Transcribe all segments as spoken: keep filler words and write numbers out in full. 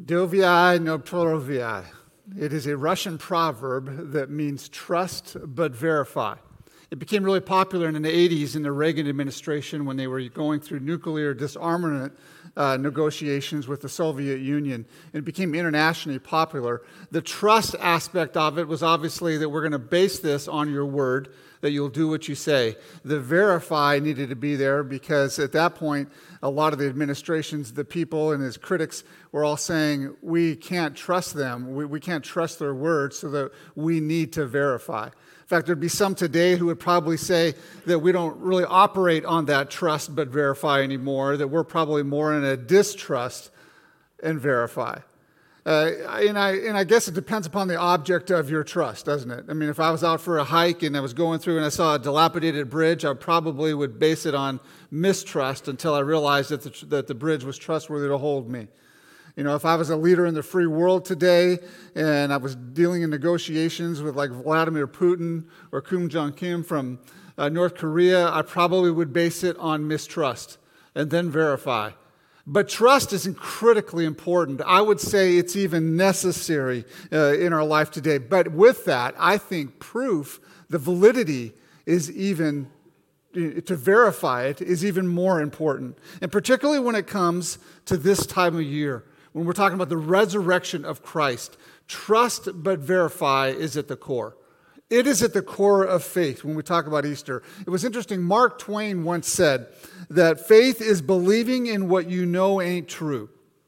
Doviai no proviai. It is a Russian proverb that means trust but verify. It became really popular in the eighties in the Reagan administration when they were going through nuclear disarmament uh, negotiations with the Soviet Union. It became internationally popular. The trust aspect of it was obviously that we're going to base this on your word, that you'll do what you say. The verify needed to be there because at that point, a lot of the administrations, the people and his critics were all saying, we can't trust them. We, we can't trust their words, so that we need to verify. In fact, there'd be some today who would probably say that we don't really operate on that trust but verify anymore, that we're probably more in a distrust and verify. Uh, and I and I guess it depends upon the object of your trust, doesn't it? I mean, if I was out for a hike and I was going through and I saw a dilapidated bridge, I probably would base it on mistrust until I realized that the, that the bridge was trustworthy to hold me. You know, if I was a leader in the free world today and I was dealing in negotiations with like Vladimir Putin or Kim Jong-un from uh, North Korea, I probably would base it on mistrust and then verify. But trust is critically important. I would say it's even necessary uh, in our life today. But with that, I think proof, the validity is even, to verify it, is even more important. And particularly when it comes to this time of year, when we're talking about the resurrection of Christ, trust but verify is at the core. It is at the core of faith when we talk about Easter. It was interesting, Mark Twain once said that faith is believing in what you know ain't true.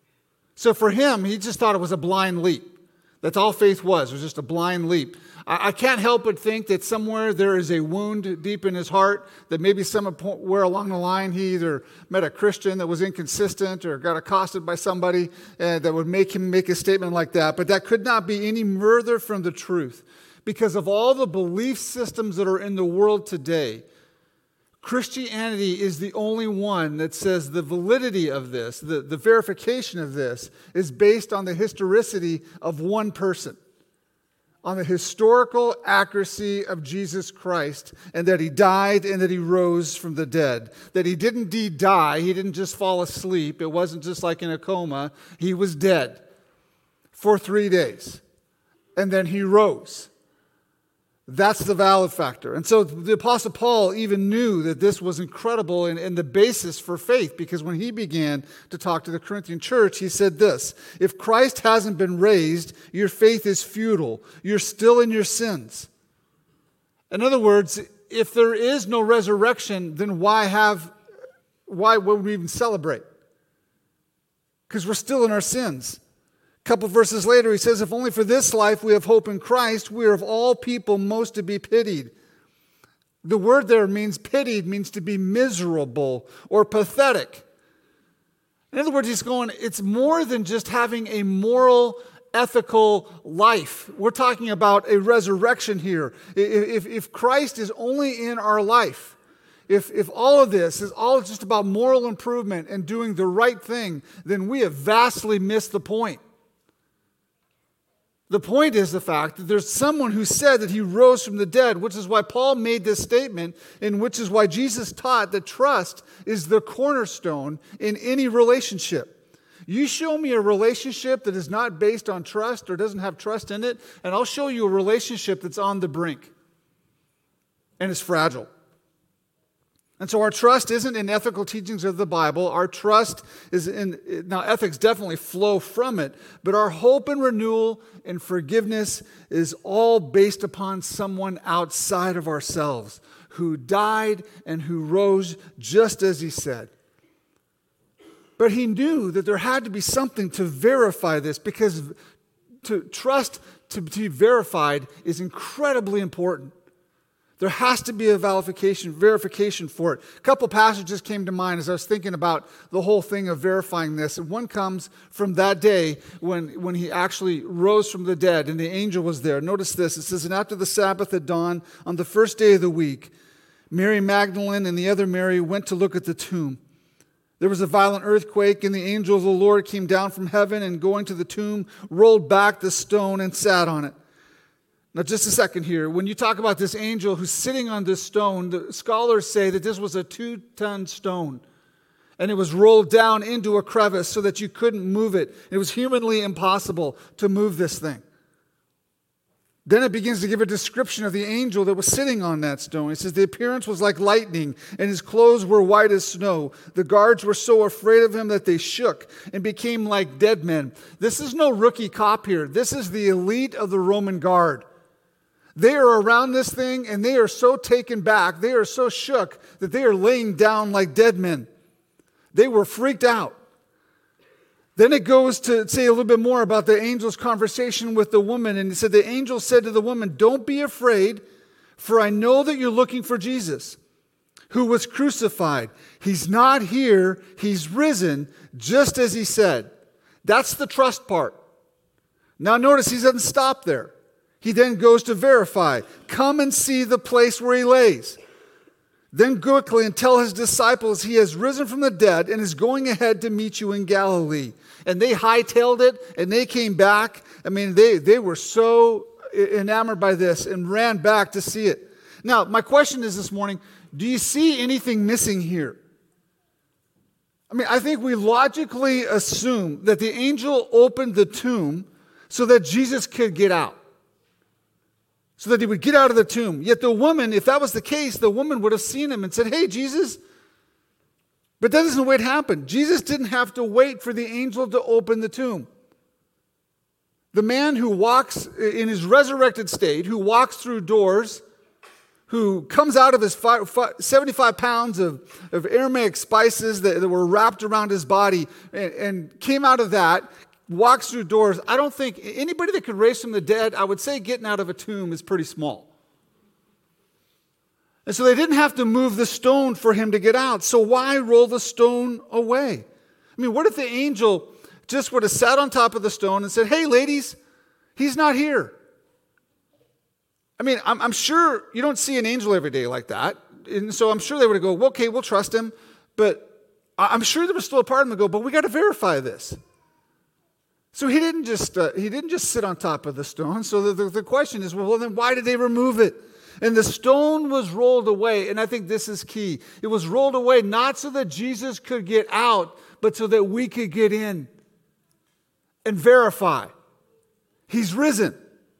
So for him, he just thought it was a blind leap. That's all faith was, it was just a blind leap. I, I can't help but think that somewhere there is a wound deep in his heart, that maybe somewhere along the line he either met a Christian that was inconsistent or got accosted by somebody uh, that would make him make a statement like that. But that could not be any further from the truth. Because of all the belief systems that are in the world today, Christianity is the only one that says the validity of this, the, the verification of this, is based on the historicity of one person, on the historical accuracy of Jesus Christ, and that he died and that he rose from the dead. That he didn't indeed die, he didn't just fall asleep, it wasn't just like in a coma, he was dead for three days, and then he rose. That's the valid factor. And so the Apostle Paul even knew that this was incredible and, and the basis for faith, because when he began to talk to the Corinthian church, he said this: if Christ hasn't been raised, your faith is futile. You're still in your sins. In other words, if there is no resurrection, then why have, why would we even celebrate? Because we're still in our sins. A couple verses later, he says, if only for this life we have hope in Christ, we are of all people most to be pitied. The word there means pitied, means to be miserable or pathetic. In other words, he's going, it's more than just having a moral, ethical life. We're talking about a resurrection here. If, if Christ is only in our life, If, if all of this is all just about moral improvement and doing the right thing, then we have vastly missed the point. The point is the fact that there's someone who said that he rose from the dead, which is why Paul made this statement, and which is why Jesus taught that trust is the cornerstone in any relationship. You show me a relationship that is not based on trust or doesn't have trust in it, and I'll show you a relationship that's on the brink and is fragile. And so our trust isn't in ethical teachings of the Bible. Our trust is in, now ethics definitely flow from it, but our hope and renewal and forgiveness is all based upon someone outside of ourselves who died and who rose just as he said. But he knew that there had to be something to verify this, because to trust to be verified is incredibly important. There has to be a verification, verification for it. A couple passages came to mind as I was thinking about the whole thing of verifying this. And one comes from that day when, when he actually rose from the dead and the angel was there. Notice this. It says, and after the Sabbath at dawn, on the first day of the week, Mary Magdalene and the other Mary went to look at the tomb. There was a violent earthquake, and the angel of the Lord came down from heaven and going to the tomb, rolled back the stone and sat on it. Now, just a second here. When you talk about this angel who's sitting on this stone, the scholars say that this was a two-ton stone. And it was rolled down into a crevice so that you couldn't move it. It was humanly impossible to move this thing. Then it begins to give a description of the angel that was sitting on that stone. It says, the appearance was like lightning, and his clothes were white as snow. The guards were so afraid of him that they shook and became like dead men. This is no rookie cop here. This is the elite of the Roman guard. They are around this thing, and they are so taken back, they are so shook that they are laying down like dead men. They were freaked out. Then it goes to say a little bit more about the angel's conversation with the woman. And it said, the angel said to the woman, don't be afraid, for I know that you're looking for Jesus, who was crucified. He's not here. He's risen, just as he said. That's the trust part. Now notice he doesn't stop there. He then goes to verify. Come and see the place where he lays. Then go quickly and tell his disciples he has risen from the dead and is going ahead to meet you in Galilee. And they hightailed it, and they came back. I mean, they, they were so enamored by this and ran back to see it. Now, my question is this morning, do you see anything missing here? I mean, I think we logically assume that the angel opened the tomb so that Jesus could get out. So that he would get out of the tomb. Yet the woman, if that was the case, the woman would have seen him and said, hey, Jesus. But that isn't the way it happened. Jesus didn't have to wait for the angel to open the tomb. The man who walks in his resurrected state, who walks through doors, who comes out of his five, five, seventy-five pounds of, of Aramaic spices that, that were wrapped around his body and, and came out of that, walks through doors. I don't think anybody that could raise from the dead, I would say getting out of a tomb is pretty small. And so they didn't have to move the stone for him to get out. So why roll the stone away? I mean, what if the angel just would have sat on top of the stone and said, hey, ladies, he's not here? I mean, I'm, I'm sure you don't see an angel every day like that. And so I'm sure they would go, well, okay, we'll trust him. But I'm sure there was still a part of them that go, but we got to verify this. So he didn't just uh, he didn't just sit on top of the stone. So the, the, the question is, well, then why did they remove it? And the stone was rolled away, and I think this is key. It was rolled away not so that Jesus could get out, but so that we could get in and verify. He's risen.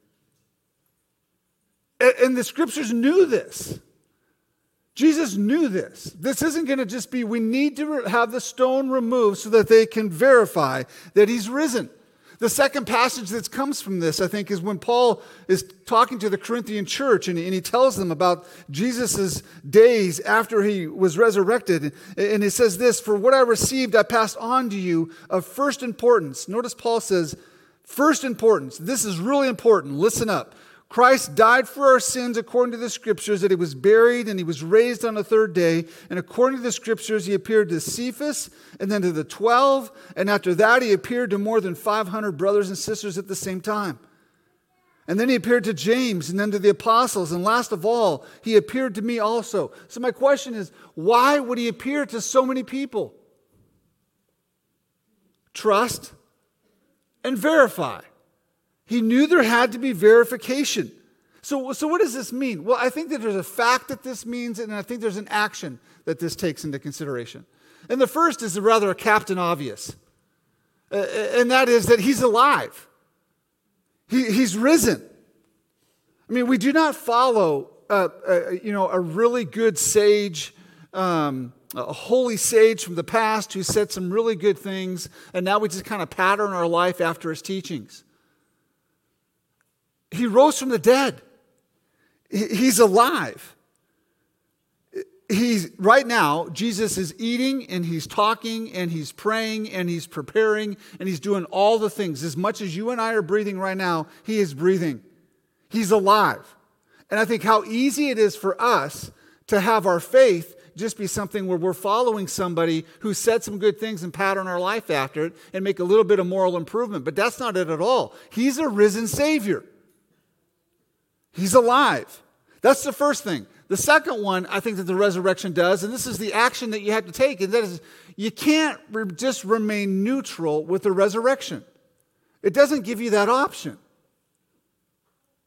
And, and the scriptures knew this. Jesus knew this. This isn't going to just be, we need to re- have the stone removed so that they can verify that he's risen. The second passage that comes from this, I think, is when Paul is talking to the Corinthian church, and, and he tells them about Jesus' days after he was resurrected. And he says this, for what I received, I passed on to you of first importance. Notice Paul says, first importance. This is really important. Listen up. Christ died for our sins according to the scriptures, that he was buried and he was raised on the third day. And according to the scriptures, he appeared to Cephas and then to the twelve. And after that, he appeared to more than five hundred brothers and sisters at the same time. And then he appeared to James and then to the apostles. And last of all, he appeared to me also. So my question is, why would he appear to so many people? Trust and verify. He knew there had to be verification. So, so what does this mean? Well, I think that there's a fact that this means, and I think there's an action that this takes into consideration. And the first is rather a captain obvious. Uh, and that is that he's alive. He, he's risen. I mean, we do not follow, uh, uh, you know, a really good sage, um, a holy sage from the past who said some really good things, and now we just kind of pattern our life after his teachings. He rose from the dead. He's alive. He's right now, Jesus is eating and he's talking and he's praying and he's preparing and he's doing all the things. As much as you and I are breathing right now, he is breathing. He's alive. And I think how easy it is for us to have our faith just be something where we're following somebody who said some good things and pattern our life after it and make a little bit of moral improvement. But that's not it at all. He's a risen Savior. He's alive. That's the first thing. The second one, I think that the resurrection does, and this is the action that you have to take, and that is you can't re- just remain neutral with the resurrection. It doesn't give you that option.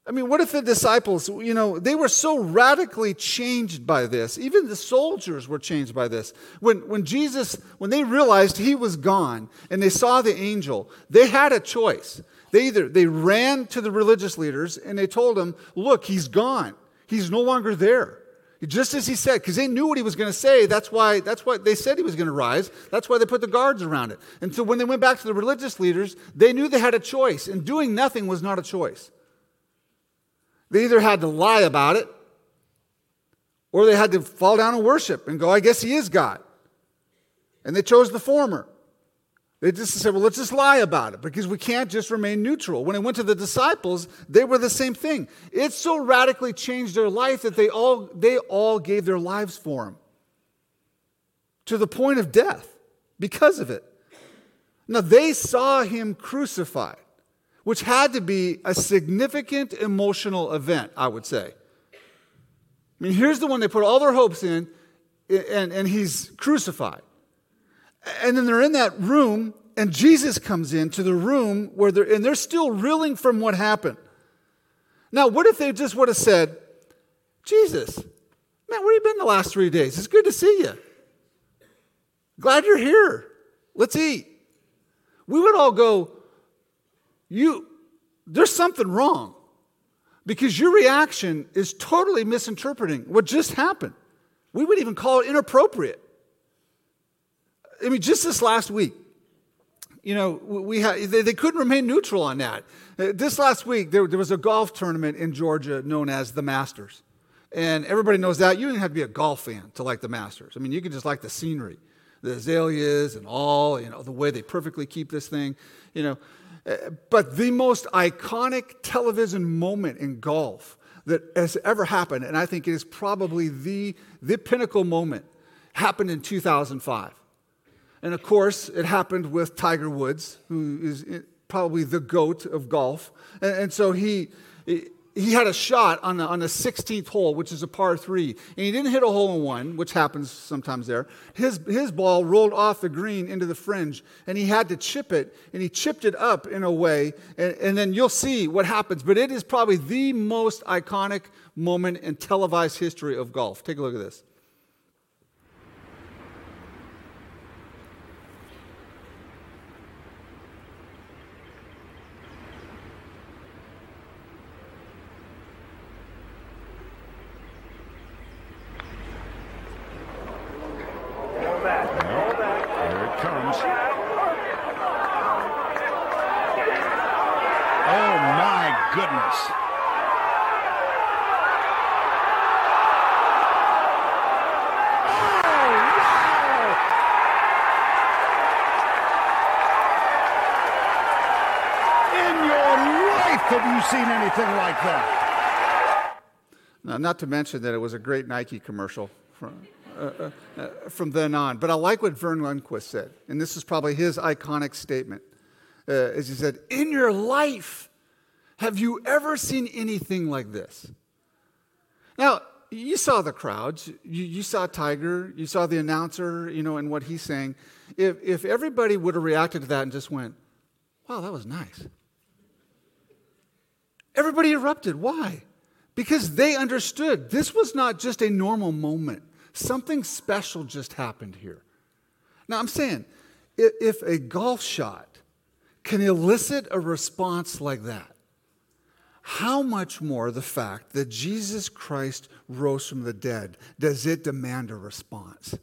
I mean, what if the disciples, you know, they were so radically changed by this. Even the soldiers were changed by this. When, when Jesus, when they realized he was gone and they saw the angel, they had a choice. They either, they ran to the religious leaders and they told them, look, he's gone. He's no longer there. Just as he said, because they knew what he was going to say. That's why, that's why they said he was going to rise. That's why they put the guards around it. And so when they went back to the religious leaders, they knew they had a choice. And doing nothing was not a choice. They either had to lie about it, or they had to fall down and worship and go, I guess he is God. And they chose the former. They just said, well, let's just lie about it because we can't just remain neutral. When it went to the disciples, they were the same thing. It so radically changed their life that they all, they all gave their lives for him to the point of death because of it. Now, they saw him crucified, which had to be a significant emotional event, I would say. I mean, here's the one they put all their hopes in, and, and he's crucified. And then they're in that room, and Jesus comes into the room where they're, and they're still reeling from what happened. Now, what if they just would have said, Jesus, man, where you been the last three days? It's good to see you. Glad you're here. Let's eat. We would all go, You, there's something wrong because your reaction is totally misinterpreting what just happened. We would even call it inappropriate. I mean, just this last week, you know, we had, they, they couldn't remain neutral on that. This last week, there, there was a golf tournament in Georgia known as the Masters. And everybody knows that. You don't have to be a golf fan to like the Masters. I mean, you can just like the scenery, the azaleas and all, you know, the way they perfectly keep this thing, you know. But the most iconic television moment in golf that has ever happened, and I think it is probably the, the pinnacle moment, happened in two thousand five. And of course, it happened with Tiger Woods, who is probably the GOAT of golf. And, and so he he had a shot on the, on the sixteenth hole, which is a par three. And he didn't hit a hole in one, which happens sometimes there. His, his ball rolled off the green into the fringe, and he had to chip it, and he chipped it up in a way, and, and then you'll see what happens. But it is probably the most iconic moment in televised history of golf. Take a look at this. Have you seen anything like that? Now, not to mention that it was a great Nike commercial from, uh, uh, uh, from then on. But I like what Vern Lundquist said, and this is probably his iconic statement. Uh, as he said, in your life, have you ever seen anything like this? Now, you saw the crowds. You, you saw Tiger. You saw the announcer, you know, and what he's saying. If, if everybody would have reacted to that and just went, wow, that was nice. Everybody erupted. Why? Because they understood this was not just a normal moment. Something special just happened here. Now, I'm saying, if a golf shot can elicit a response like that, how much more the fact that Jesus Christ rose from the dead does it demand a response?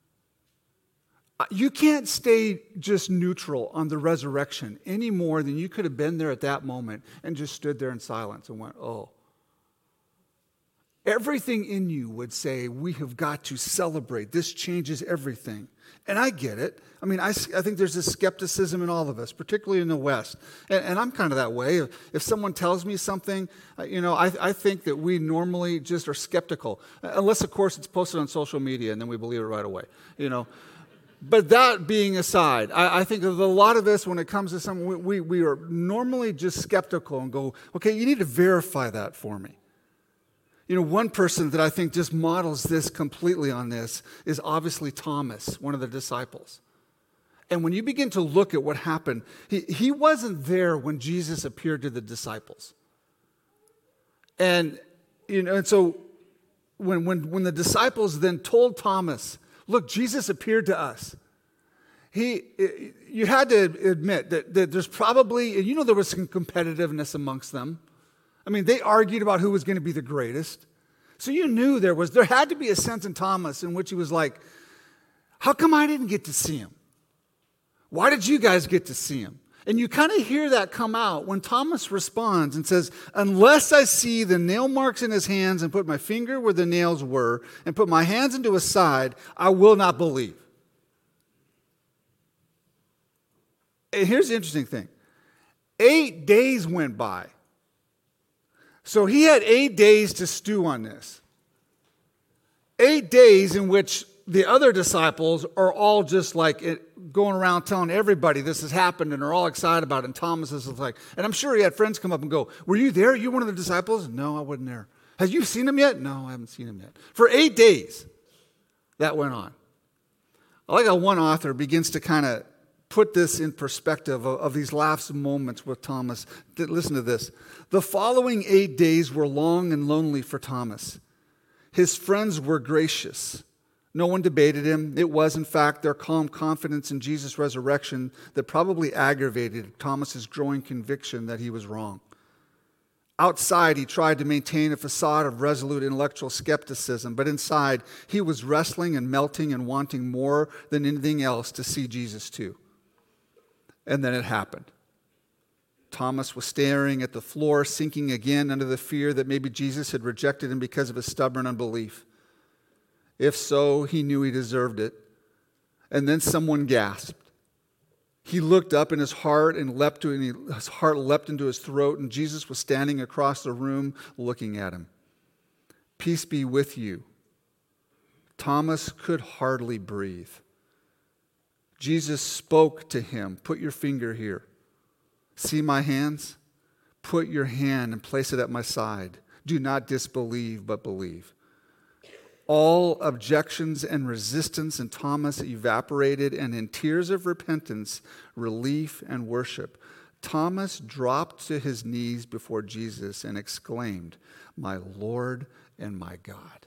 You can't stay just neutral on the resurrection any more than you could have been there at that moment and just stood there in silence and went, oh. Everything in you would say, we have got to celebrate. This changes everything. And I get it. I mean, I, I think there's this skepticism in all of us, particularly in the West. And, and I'm kind of that way. If, if someone tells me something, you know, I, I think that we normally just are skeptical. Unless, of course, it's posted on social media, and then we believe it right away, you know. But that being aside, I, I think of a lot of us, when it comes to something, we, we, we are normally just skeptical and go, okay, you need to verify that for me. You know, one person that I think just models this completely on this is obviously Thomas, one of the disciples. And when you begin to look at what happened, he, he wasn't there when Jesus appeared to the disciples. And, you know, and so when, when, when the disciples then told Thomas, look, Jesus appeared to us, he, you had to admit that, that there's probably, you know, there was some competitiveness amongst them. I mean, they argued about who was going to be the greatest. So you knew there was, there had to be a sense in Thomas in which he was like, how come I didn't get to see him? Why did you guys get to see him? And you kind of hear that come out when Thomas responds and says, unless I see the nail marks in his hands and put my finger where the nails were and put my hands into his side, I will not believe. And here's the interesting thing. Eight days went by. So he had eight days to stew on this. Eight days in which the other disciples are all just like it, going around telling everybody this has happened and are all excited about it. And Thomas is like, and I'm sure he had friends come up and go, were you there? You one of the disciples? No, I wasn't there. Have you seen him yet? No, I haven't seen him yet. For eight days, that went on. I like how one author begins to kind of put this in perspective of, of these last moments with Thomas. Listen to this. The following eight days were long and lonely for Thomas. His friends were gracious. No one debated him. It was, in fact, their calm confidence in Jesus' resurrection that probably aggravated Thomas's growing conviction that he was wrong. Outside, he tried to maintain a facade of resolute intellectual skepticism, but inside, he was wrestling and melting and wanting more than anything else to see Jesus too. And then it happened. Thomas was staring at the floor, sinking again under the fear that maybe Jesus had rejected him because of his stubborn unbelief. If so, he knew he deserved it. And then someone gasped. He looked up in his heart and leapt to, and his heart leapt into his throat, and Jesus was standing across the room looking at him. Peace be with you. Thomas could hardly breathe. Jesus spoke to him, put your finger here. See my hands? Put your hand and place it at my side. Do not disbelieve, but believe. All objections and resistance in Thomas evaporated, and in tears of repentance, relief, and worship, Thomas dropped to his knees before Jesus and exclaimed, my Lord and my God.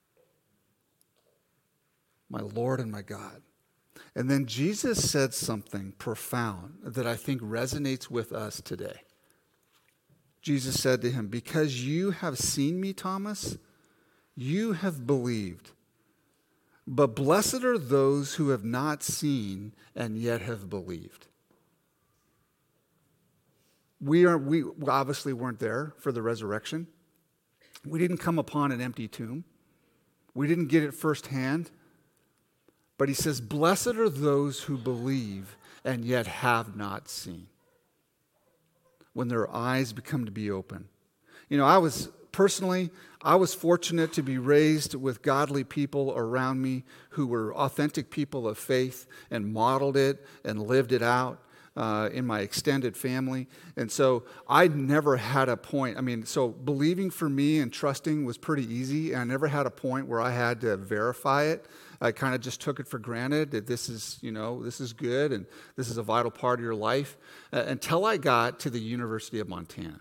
My Lord and my God. And then Jesus said something profound that I think resonates with us today. Jesus said to him, because you have seen me, Thomas, you have believed. But blessed are those who have not seen and yet have believed. We are we obviously weren't there for the resurrection. We didn't come upon an empty tomb. We didn't get it firsthand. But he says, blessed are those who believe and yet have not seen. When their eyes become to be open. You know, I was, personally, I was fortunate to be raised with godly people around me who were authentic people of faith and modeled it and lived it out. Uh, in my extended family. And so I never had a point, I mean, so believing for me and trusting was pretty easy. And I never had a point where I had to verify it. I kind of just took it for granted that this is, you know, this is good and this is a vital part of your life uh, until I got to the University of Montana.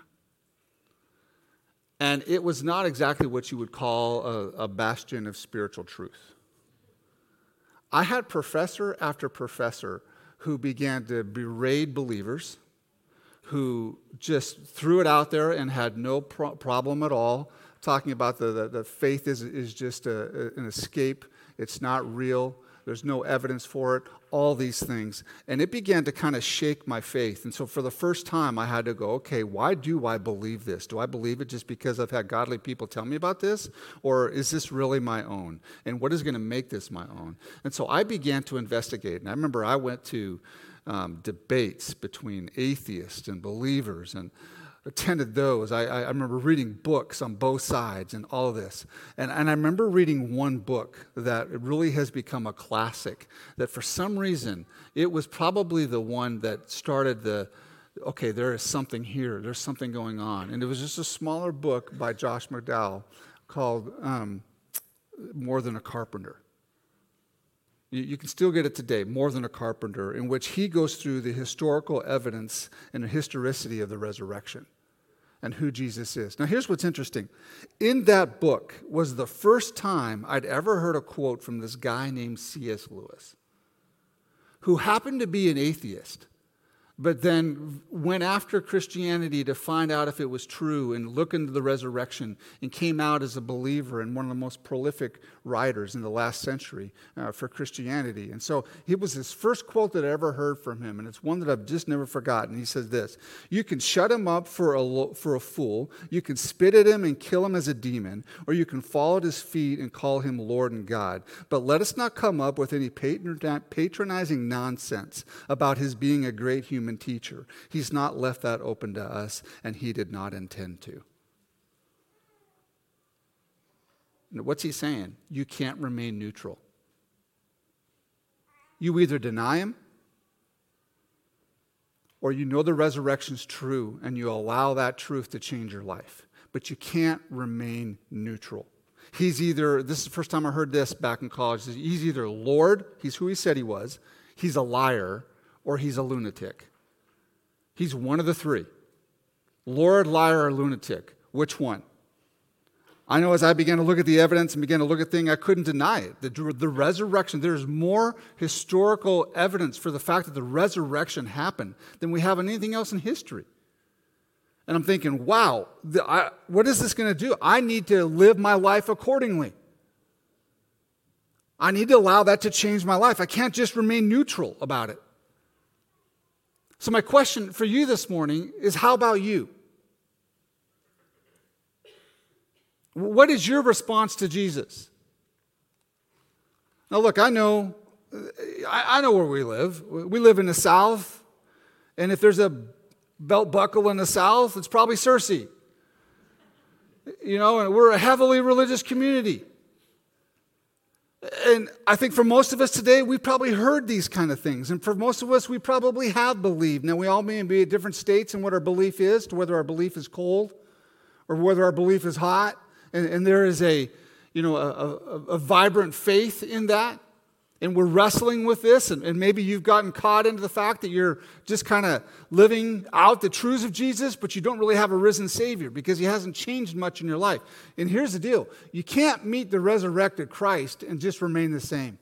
And it was not exactly what you would call a, a bastion of spiritual truth. I had professor after professor who began to berate believers, who just threw it out there and had no pro- problem at all, talking about the, the, the faith is, is just a, a, an escape. It's not real. There's no evidence for it, all these things. And it began to kind of shake my faith. And so for the first time, I had to go, okay, why do I believe this? Do I believe it just because I've had godly people tell me about this? Or is this really my own? And what is going to make this my own? And so I began to investigate. And I remember I went to um, debates between atheists and believers and attended those. I, I remember reading books on both sides and all of this. And, and I remember reading one book that really has become a classic, that for some reason, it was probably the one that started the, okay, there is something here, there's something going on. And it was just a smaller book by Josh McDowell called um, More Than a Carpenter. You, you can still get it today, More Than a Carpenter, in which he goes through the historical evidence and the historicity of the resurrection. and who Jesus is. Now, here's what's interesting. In that book was the first time I'd ever heard a quote from this guy named C S Lewis, who happened to be an atheist, but then went after Christianity to find out if it was true and look into the resurrection, and came out as a believer and one of the most prolific writers in the last century uh, for Christianity. And so it was his first quote that I ever heard from him, and it's one that I've just never forgotten. He says this: "You can shut him up for a, lo- for a fool, you can spit at him and kill him as a demon, or you can fall at his feet and call him Lord and God. But let us not come up with any patronizing nonsense about his being a great human teacher. He's not left that open to us, and he did not intend to." Now, what's he saying? You can't remain neutral. You either deny him, or you know the resurrection's true, and you allow that truth to change your life. But you can't remain neutral. He's either, this is the first time I heard this back in college, he's either Lord, he's who he said he was, he's a liar, or he's a lunatic. He's one of the three. Lord, liar, or lunatic. Which one? I know as I began to look at the evidence and began to look at things, I couldn't deny it. The, the resurrection, there's more historical evidence for the fact that the resurrection happened than we have in anything else in history. And I'm thinking, wow, the, I, what is this going to do? I need to live my life accordingly. I need to allow that to change my life. I can't just remain neutral about it. So my question for you this morning is, how about you? What is your response to Jesus? Now look, I know, I know where we live. We live in the South, and if there's a belt buckle in the South, it's probably Cersei. You know, and we're a heavily religious community. And I think for most of us today, we've probably heard these kind of things. And for most of us, we probably have believed. Now, we all may be at different states in what our belief is, to whether our belief is cold or whether our belief is hot. And, and there is a, you know, a, a, a vibrant faith in that. And we're wrestling with this. And, and maybe you've gotten caught into the fact that you're just kind of living out the truths of Jesus, but you don't really have a risen Savior because he hasn't changed much in your life. And here's the deal. You can't meet the resurrected Christ and just remain the same.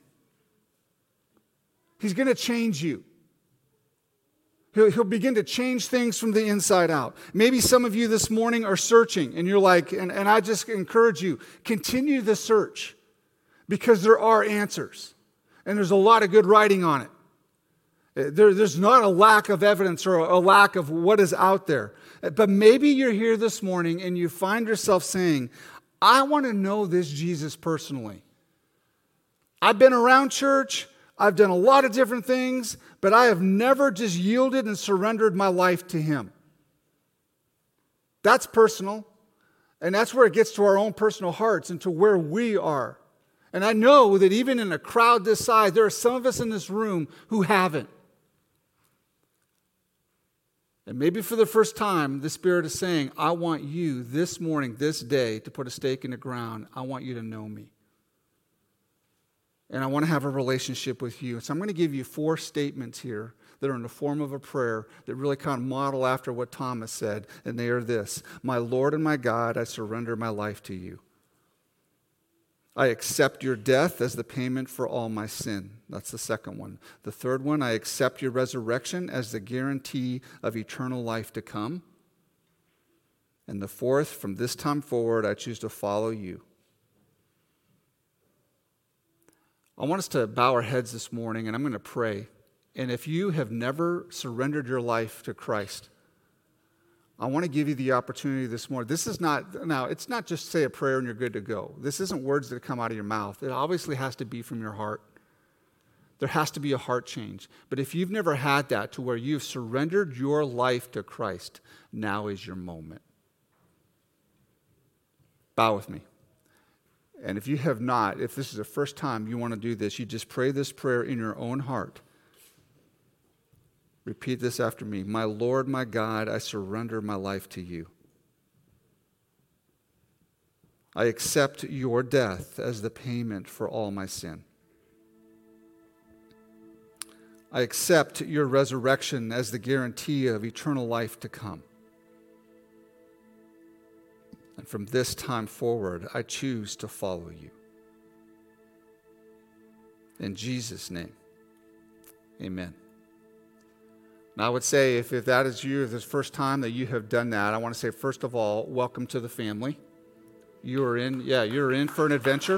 He's going to change you. He'll, he'll begin to change things from the inside out. Maybe some of you this morning are searching, and you're like, and, and I just encourage you, continue the search because there are answers. And there's a lot of good writing on it. There, there's not a lack of evidence or a lack of what is out there. But maybe you're here this morning and you find yourself saying, I want to know this Jesus personally. I've been around church. I've done a lot of different things, but I have never just yielded and surrendered my life to him. That's personal. And that's where it gets to our own personal hearts and to where we are. And I know that even in a crowd this size, there are some of us in this room who haven't. And maybe for the first time, the Spirit is saying, I want you this morning, this day, to put a stake in the ground. I want you to know me. And I want to have a relationship with you. So I'm going to give you four statements here that are in the form of a prayer that really kind of model after what Thomas said. And they are this: My Lord and my God, I surrender my life to you. I accept your death as the payment for all my sin. That's the second one. The third one, I accept your resurrection as the guarantee of eternal life to come. And the fourth, from this time forward, I choose to follow you. I want us to bow our heads this morning, and I'm going to pray. And if you have never surrendered your life to Christ, I want to give you the opportunity this morning. This is not, now, it's not just say a prayer and you're good to go. This isn't words that come out of your mouth. It obviously has to be from your heart. There has to be a heart change. But if you've never had that to where you've surrendered your life to Christ, now is your moment. Bow with me. And if you have not, if this is the first time you want to do this, you just pray this prayer in your own heart. Repeat this after me. My Lord, my God, I surrender my life to you. I accept your death as the payment for all my sin. I accept your resurrection as the guarantee of eternal life to come. And from this time forward, I choose to follow you. In Jesus' name, amen. Now I would say if, if that is you, if it's the first time that you have done that, I want to say, first of all, welcome to the family. You are in, yeah, you're in for an adventure.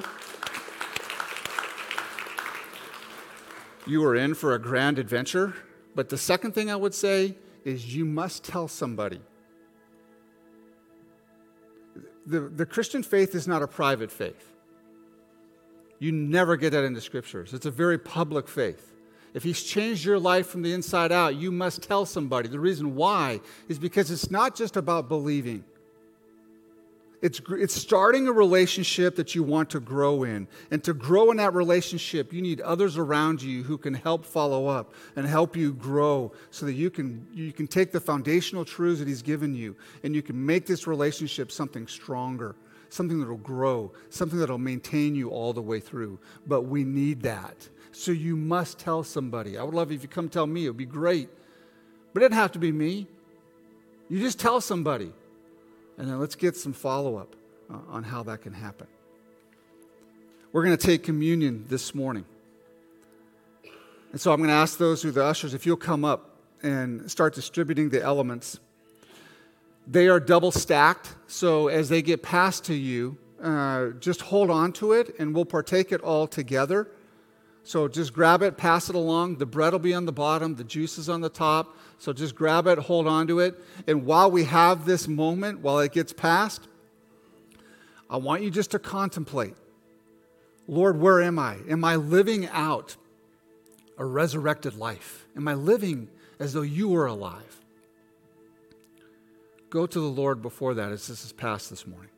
You are in for a grand adventure. But the second thing I would say is you must tell somebody. The, the Christian faith is not a private faith. You never get that in the scriptures. It's a very public faith. If he's changed your life from the inside out, you must tell somebody. The reason why is because it's not just about believing. It's, it's starting a relationship that you want to grow in. And to grow in that relationship, you need others around you who can help follow up and help you grow so that you can, you can take the foundational truths that he's given you and you can make this relationship something stronger, something that will grow, something that will maintain you all the way through. But we need that. So you must tell somebody. I would love it if you come tell me. It would be great. But it doesn't have to be me. You just tell somebody. And then let's get some follow-up uh, on how that can happen. We're going to take communion this morning. And so I'm going to ask those who are the ushers, if you'll come up and start distributing the elements. They are double stacked, so as they get passed to you, uh, just hold on to it and we'll partake it all together. So just grab it, pass it along. The bread will be on the bottom, the juice is on the top. So just grab it, hold on to it. And while we have this moment, while it gets passed, I want you just to contemplate. Lord, where am I? Am I living out a resurrected life? Am I living as though you were alive? Go to the Lord before that as this is passed this morning.